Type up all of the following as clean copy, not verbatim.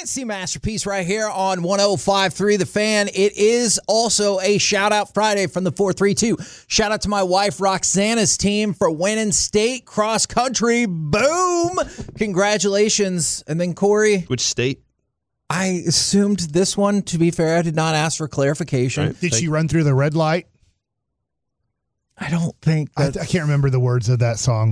Fantasy Masterpiece right here on 105.3 The Fan. It is also a shout-out Friday from the 432. Shout out to my wife, Roxana's team, for winning state cross country. Boom! Congratulations. And then, Corey. Which state? I assumed this one. To be fair, I did not ask for clarification. Right. Did she run through the red light? I don't think I can't remember the words of that song.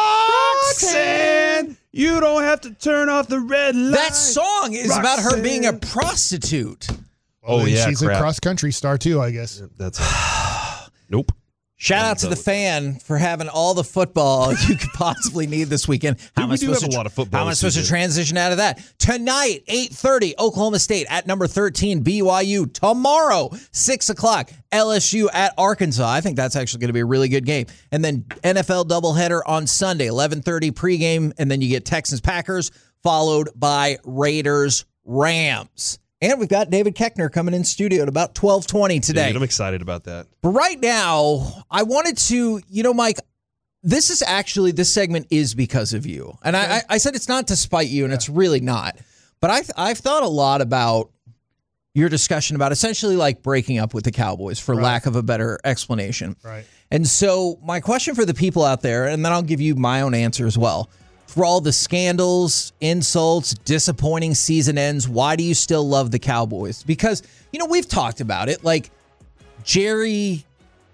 Roxanne, you don't have to turn off the red light. That song is about her being a prostitute. Oh, yeah, she's a cross-country star, too, I guess. That's nope. Shout out to the Fan for having all the football you could possibly need this weekend. How am I supposed to have a lot of football? How am I supposed to transition out of that? Tonight, 8:30, Oklahoma State at number 13, BYU. Tomorrow, 6 o'clock, LSU at Arkansas. I think that's actually going to be a really good game. And then NFL doubleheader on Sunday, 11:30 pregame, and then you get Texans-Packers, followed by Raiders-Rams. And we've got David Keckner coming in studio at about 12:20 today. Dude, I'm excited about that. But right now, I wanted to, Mike, this segment is because of you. And okay. I said it's not to spite you, and it's really not. But I've thought a lot about your discussion about essentially like breaking up with the Cowboys, for lack of a better explanation. Right. And so my question for the people out there, and then I'll give you my own answer as well. For all the scandals, insults, disappointing season ends, why do you still love the Cowboys? Because, we've talked about it. Like, Jerry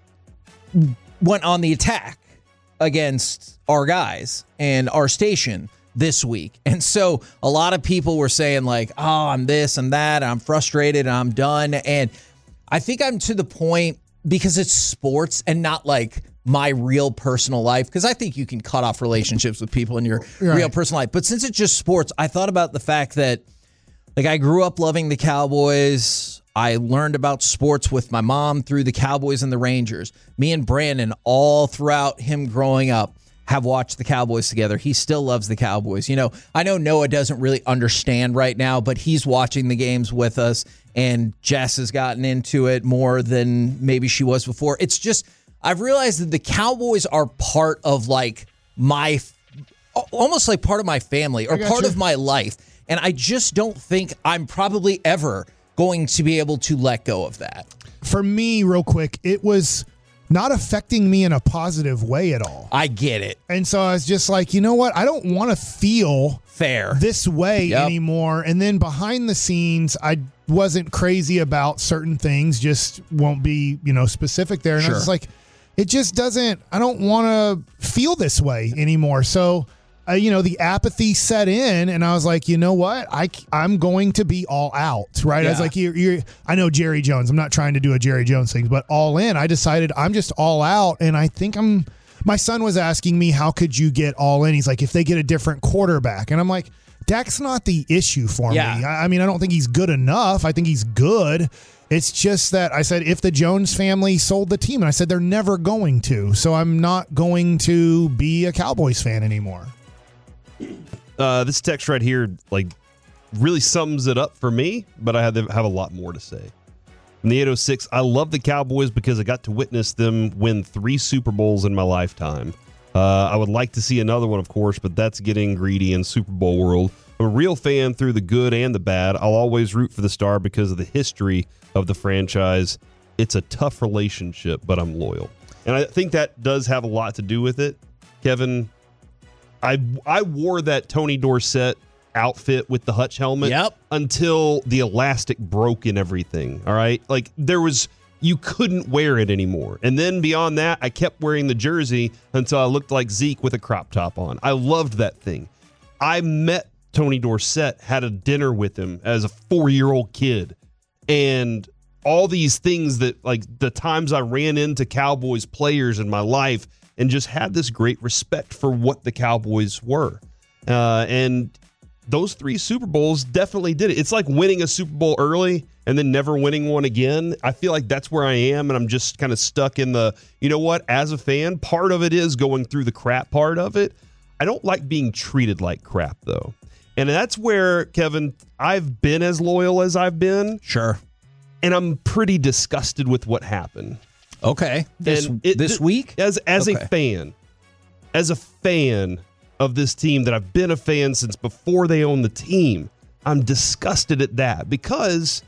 went on the attack against our guys and our station this week. And so a lot of people were saying, like, oh, I'm this and that, and I'm frustrated, and I'm done. And I think I'm to the point, because it's sports and not like my real personal life, because I think you can cut off relationships with people in your real personal life. But since it's just sports, I thought about the fact that, like, I grew up loving the Cowboys. I learned about sports with my mom through the Cowboys and the Rangers. Me and Brandon, all throughout him growing up, have watched the Cowboys together. He still loves the Cowboys. I know Noah doesn't really understand right now, but he's watching the games with us, and Jess has gotten into it more than maybe she was before. It's just, I've realized that the Cowboys are part of like almost like part of my family or part of my life. And I just don't think I'm probably ever going to be able to let go of that. For me, real quick, it was not affecting me in a positive way at all. I get it. And so I was just like, you know what? I don't want to feel fair this way anymore. And then behind the scenes, I wasn't crazy about certain things, just won't be, specific there. And I was just like, it just doesn't, I don't want to feel this way anymore. So, the apathy set in, and I was like, you know what? I'm going to be all out, right? Yeah. I was like, I know Jerry Jones. I'm not trying to do a Jerry Jones thing, but all in. I decided I'm just all out, and I think my son was asking me, how could you get all in? He's like, if they get a different quarterback. And I'm like, Dak's not the issue for me. I mean, I don't think he's good enough. I think he's good. It's just that I said, if the Jones family sold the team, and I said, they're never going to. So I'm not going to be a Cowboys fan anymore. This text right here, like, really sums it up for me, but I have a lot more to say. In the 806, I love the Cowboys because I got to witness them win 3 Super Bowls in my lifetime. I would like to see another one, of course, but that's getting greedy in Super Bowl world. I'm a real fan through the good and the bad. I'll always root for the Star because of the history of the franchise. It's a tough relationship, but I'm loyal. And I think that does have a lot to do with it. Kevin, I wore that Tony Dorsett outfit with the Hutch helmet until the elastic broke and everything, all right? Like, you couldn't wear it anymore. And then beyond that, I kept wearing the jersey until I looked like Zeke with a crop top on. I loved that thing. I met Tony Dorsett, had a dinner with him as a 4-year-old kid. And all these things that, like, the times I ran into Cowboys players in my life and just had this great respect for what the Cowboys were. And those 3 Super Bowls definitely did it. It's like winning a Super Bowl early and then never winning one again. I feel like that's where I am, and I'm just kind of stuck in the, you know what, as a fan, part of it is going through the crap part of it. I don't like being treated like crap, though. And that's where, Kevin, I've been as loyal as I've been. Sure. And I'm pretty disgusted with what happened. Okay. This week? As a fan of this team that I've been a fan since before they owned the team, I'm disgusted at that because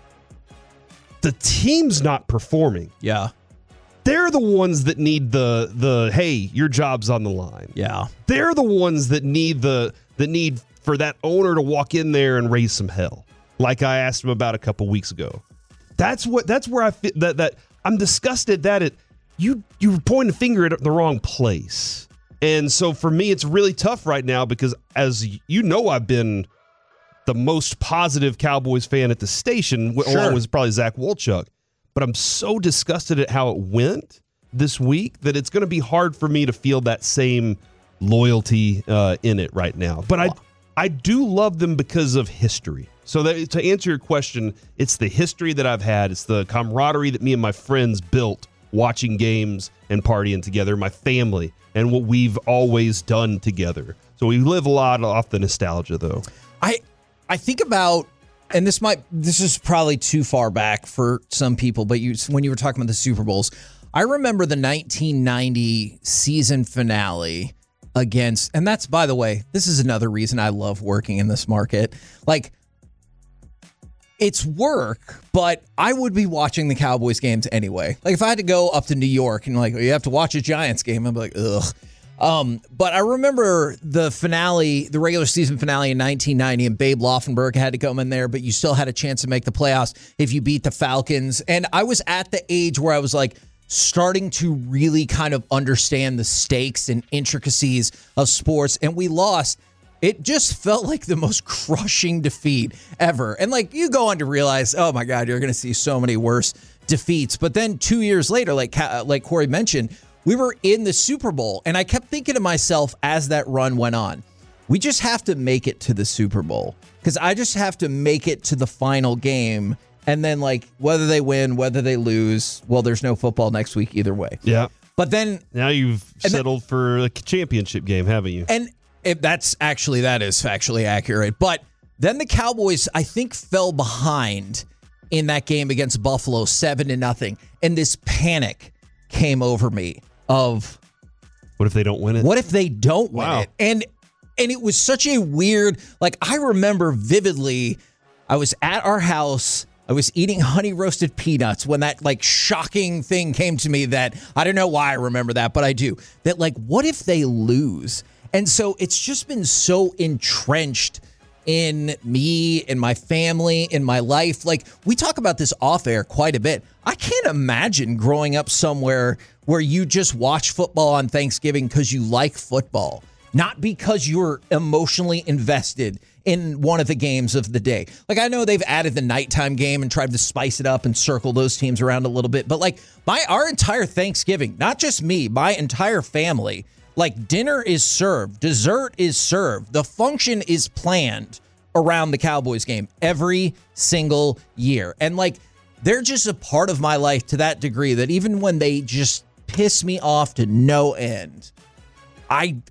the team's not performing. Yeah. They're the ones that need the hey, your job's on the line. Yeah. They're the ones that need the need for that owner to walk in there and raise some hell, like I asked him about a couple weeks ago. That's where I feel that I'm disgusted that you're pointing a finger at the wrong place. And so for me, it's really tough right now because, as you know, I've been the most positive Cowboys fan at the station, along with probably Zach Wolchuk. But I'm so disgusted at how it went this week that it's going to be hard for me to feel that same loyalty in it right now. But I do love them because of history. So to answer your question, it's the history that I've had. It's the camaraderie that me and my friends built watching games and partying together, my family, and what we've always done together. So we live a lot off the nostalgia, though. I think about, and this is probably too far back for some people, but when you were talking about the Super Bowls, I remember the 1990 season finale against, and that's, by the way, this is another reason I love working in this market. Like, it's work, but I would be watching the Cowboys games anyway. Like, if I had to go up to New York and you have to watch a Giants game, I'd be like, ugh. But I remember the finale, the regular season finale in 1990, and Babe Laufenberg had to come in there, but you still had a chance to make the playoffs if you beat the Falcons. And I was at the age where I was like starting to really kind of understand the stakes and intricacies of sports, and we lost. It just felt like the most crushing defeat ever. And like, you go on to realize, oh my God, you're going to see so many worse defeats. But then 2 years later, like Corey mentioned, we were in the Super Bowl, and I kept thinking to myself as that run went on, we just have to make it to the Super Bowl, because I just have to make it to the final game. And then, like, whether they win, whether they lose, well, there's no football next week either way. Yeah. But then now you've settled for a championship game, haven't you? And that is factually accurate. But then the Cowboys, I think, fell behind in that game against Buffalo 7-0. And this panic came over me of, what if they don't win it? What if they don't win it? And it was such a weird, like, I remember vividly, I was at our house, I was eating honey roasted peanuts when that like shocking thing came to me that I don't know why I remember that, but I do. That like, what if they lose? And so it's just been so entrenched in me, in my family, in my life. Like, we talk about this off air quite a bit. I can't imagine growing up somewhere where you just watch football on Thanksgiving because you like football, not because you're emotionally invested in one of the games of the day. Like, I know they've added the nighttime game and tried to spice it up and circle those teams around a little bit, but like our entire Thanksgiving, not just me, my entire family, like, dinner is served, dessert is served, the function is planned around the Cowboys game every single year. And like, they're just a part of my life to that degree that even when they just piss me off to no end, I'm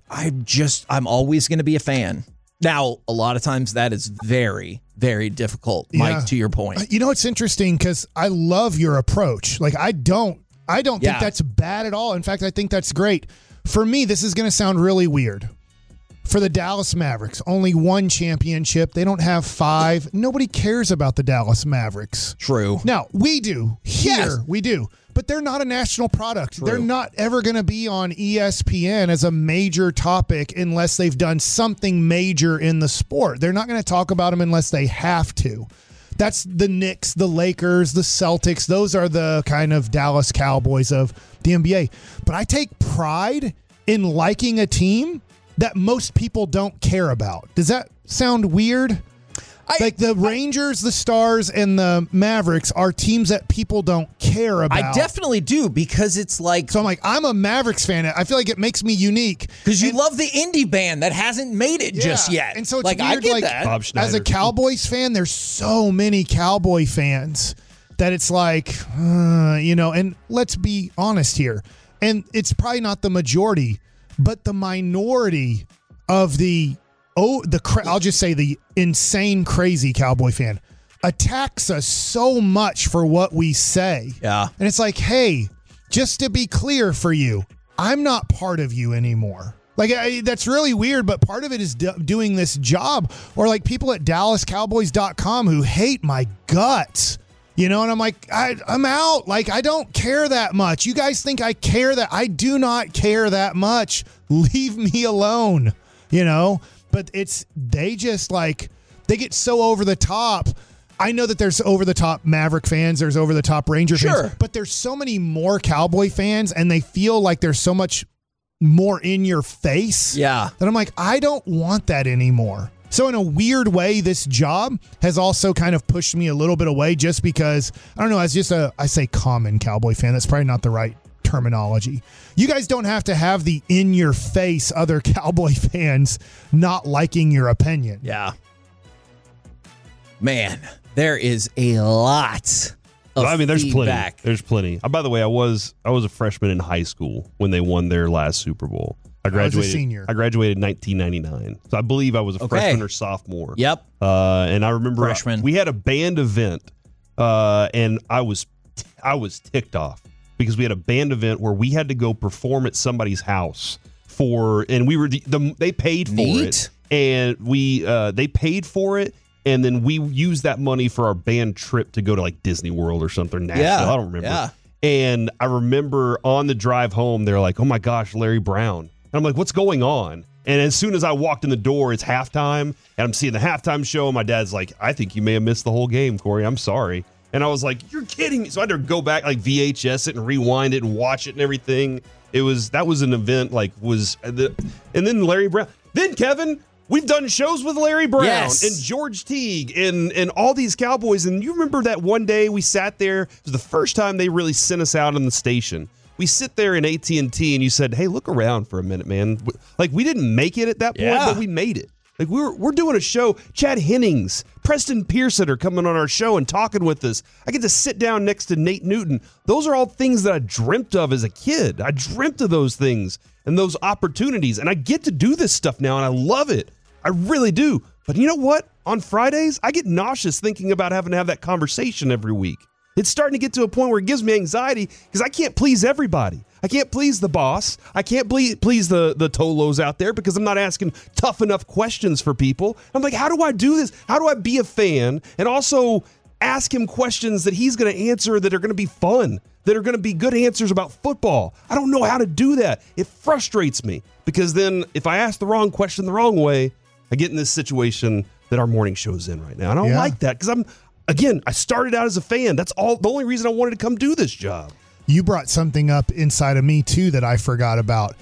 always going to be a fan. Now, a lot of times that is very, very difficult, Mike, to your point. You know, it's interesting because I love your approach. Like, I don't think that's bad at all. In fact, I think that's great. For me, this is going to sound really weird. For the Dallas Mavericks, only one championship. They don't have 5. Nobody cares about the Dallas Mavericks. True. Now, we do. Here, yes. We do. But they're not a national product. True. They're not ever going to be on ESPN as a major topic unless they've done something major in the sport. They're not going to talk about them unless they have to. That's the Knicks, the Lakers, the Celtics. Those are the kind of Dallas Cowboys of the NBA. But I take pride in liking a team that most people don't care about. Does that sound weird? Like the Rangers, the Stars, and the Mavericks are teams that people don't care about. I definitely do, because it's like... So I'm like, I'm a Mavericks fan. I feel like it makes me unique. Because you love the indie band that hasn't made it just yet. And so it's like, weird, I get like, that. Bob Schneider. As a Cowboys fan, there's so many Cowboy fans that it's like, and let's be honest here. And it's probably not the majority, but the minority of I'll just say the insane, crazy Cowboy fan attacks us so much for what we say. Yeah. And it's like, hey, just to be clear for you, I'm not part of you anymore. Like, that's really weird, but part of it is doing this job. Or like people at DallasCowboys.com who hate my guts. You know, and I'm like, I'm out. Like, I don't care that much. You guys think I care that? I do not care that much. Leave me alone, you know? But they just like, they get so over the top. I know that there's over the top Maverick fans, there's over the top Ranger fans, but there's so many more Cowboy fans, and they feel like there's so much more in your face. Yeah. That I'm like, I don't want that anymore. So in a weird way, this job has also kind of pushed me a little bit away just because, I don't know, as just I say common Cowboy fan, that's probably not the right terminology. You guys don't have to have the in-your-face other Cowboy fans not liking your opinion. Yeah. Man, there is a lot of there's feedback. plenty. There's plenty. By the way, I was a freshman in high school when they won their last Super Bowl. I graduated. was a senior. I graduated in 1999, so I believe I was a freshman or sophomore. Yep. And I remember Freshman. we had a band event, and I was ticked off because we had a band event where we had to go perform at somebody's house and we were they paid for it, and they paid for it. And then we used that money for our band trip to go to like Disney World or something. Nashville. Yeah. I don't remember. Yeah. And I remember on the drive home, they're like, "Oh my gosh, Larry Brown." And I'm like, "What's going on?" And as soon as I walked in the door, it's halftime, and I'm seeing the halftime show. And my dad's like, "I think you may have missed the whole game, Corey. I'm sorry." And I was like, "You're kidding me!" So I had to go back, like VHS it and rewind it and watch it and everything. That was an event, and then Larry Brown, then Kevin. We've done shows with Larry Brown and George Teague and all these Cowboys. And you remember that one day we sat there? It was the first time they really sent us out on the station. We sit there in AT&T and you said, "Hey, look around for a minute, man." Like, we didn't make it at that point, but we made it. Like, we're doing a show. Chad Hennings, Preston Pearson are coming on our show and talking with us. I get to sit down next to Nate Newton. Those are all things that I dreamt of as a kid. I dreamt of those things and those opportunities. And I get to do this stuff now, and I love it. I really do. But you know what? On Fridays, I get nauseous thinking about having to have that conversation every week. It's starting to get to a point where it gives me anxiety because I can't please everybody. I can't please the boss. I can't please the Tolos out there because I'm not asking tough enough questions for people. I'm like, how do I do this? How do I be a fan and also ask him questions that he's going to answer that are going to be fun, that are going to be good answers about football? I don't know how to do that. It frustrates me because then if I ask the wrong question the wrong way, I get in this situation that our morning show's in right now. And I don't like that because I started out as a fan. That's the only reason I wanted to come do this job. You brought something up inside of me, too, that I forgot about.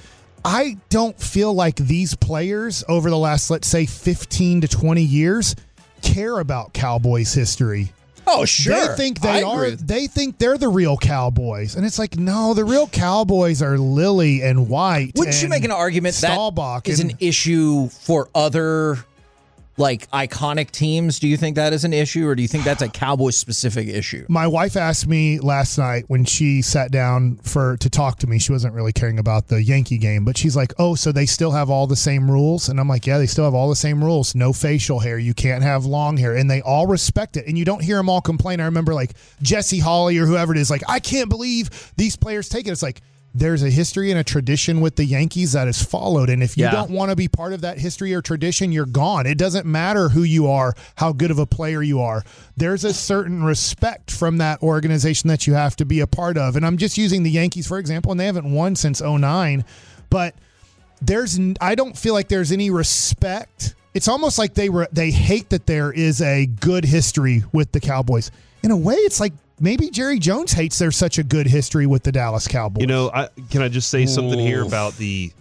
I don't feel like these players over the last, let's say, 15 to 20 years care about Cowboys history. Oh, sure. They think they think they're the real Cowboys. And it's like, no, the real Cowboys are Lily and White. Wouldn't you make an argument Staubach that is an issue for other like iconic teams? Do you think that is an issue, or do you think that's a Cowboys specific issue? My wife asked me last night when she sat down to talk to me. She wasn't really caring about the Yankee game, but she's like, "Oh, so they still have all the same rules?" And I'm like, "Yeah, they still have all the same rules. No facial hair. You can't have long hair." And they all respect it. And you don't hear them all complain. I remember like Jesse Holley or whoever it is, like, "I can't believe these players take it." It's like, there's a history and a tradition with the Yankees that is followed. And if you don't want to be part of that history or tradition, you're gone. It doesn't matter who you are, how good of a player you are. There's a certain respect from that organization that you have to be a part of. And I'm just using the Yankees, for example, and they haven't won since 2009. But I don't feel like there's any respect. It's almost like they hate that there is a good history with the Cowboys. In a way, it's like, maybe Jerry Jones hates there's such a good history with the Dallas Cowboys. You know, can I just say something here about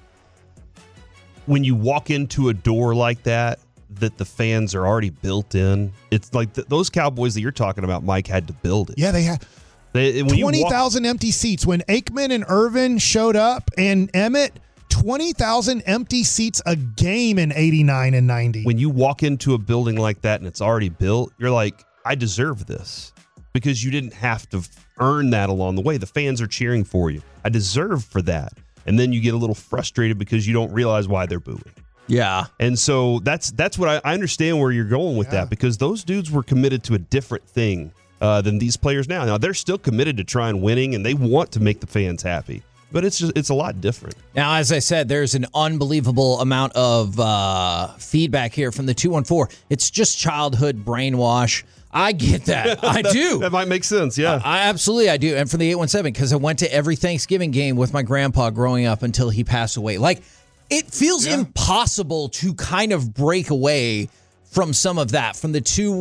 when you walk into a door like that the fans are already built in? It's like those Cowboys that you're talking about, Mike, had to build it. Yeah, they had 20,000 empty seats. When Aikman and Irvin showed up and Emmett, 20,000 empty seats a game in 89 and 90. When you walk into a building like that and it's already built, you're like, I deserve this. Because you didn't have to earn that along the way. The fans are cheering for you. I deserve for that. And then you get a little frustrated because you don't realize why they're booing. Yeah. And so that's what I understand where you're going with that, because those dudes were committed to a different thing than these players now. Now, they're still committed to trying winning, and they want to make the fans happy. but it's a lot different. Now, as I said, there's an unbelievable amount of feedback here from the 214. It's just childhood brainwash. I get that. I do. That might make sense, yeah. I absolutely, I do. And from the 817, because I went to every Thanksgiving game with my grandpa growing up until he passed away. Like, it feels impossible to kind of break away from some of that. From the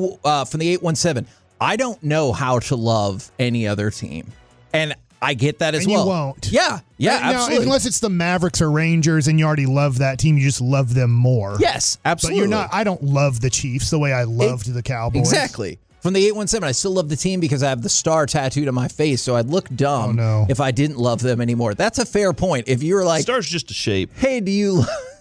817, I don't know how to love any other team. And I get that as well. You won't. Yeah, absolutely. Unless it's the Mavericks or Rangers and you already love that team, you just love them more. Yes, absolutely. But you're not. I don't love the Chiefs the way I loved the Cowboys. Exactly. From the 817, I still love the team because I have the star tattooed on my face, so I'd look dumb if I didn't love them anymore. That's a fair point. If you were like, star's just a shape. Hey, do you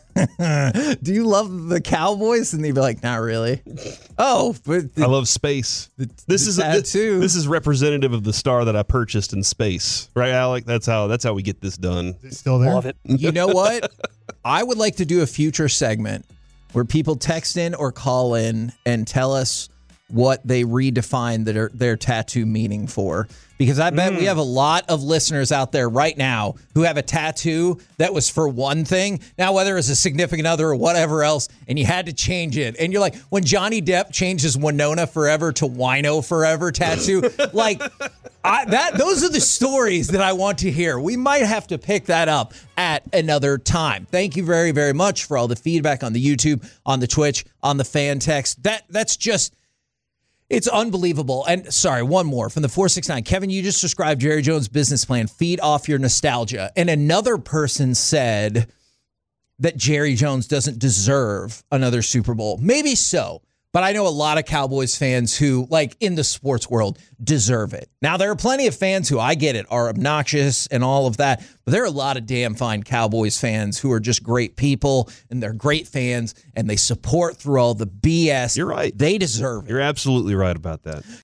love the Cowboys? And they'd be like, not really. Oh, but I love space. This is representative of the star that I purchased in space, right, Alec? That's how we get this done. It's still there. Love it. You know what? I would like to do a future segment where people text in or call in and tell us what they redefine their tattoo meaning for. Because I bet we have a lot of listeners out there right now who have a tattoo that was for one thing. Now, whether it's a significant other or whatever else, and you had to change it. And you're like, when Johnny Depp changes Winona Forever to Wino Forever tattoo, like, those are the stories that I want to hear. We might have to pick that up at another time. Thank you very, very much for all the feedback on the YouTube, on the Twitch, on the fan text. That's just... It's unbelievable. And sorry, one more from the 469. Kevin, you just described Jerry Jones' business plan. Feed off your nostalgia. And another person said that Jerry Jones doesn't deserve another Super Bowl. Maybe so. But I know a lot of Cowboys fans who, like in the sports world, deserve it. Now, there are plenty of fans who, I get it, are obnoxious and all of that. But there are a lot of damn fine Cowboys fans who are just great people and they're great fans and they support through all the BS. You're right. They deserve it. You're absolutely right about that.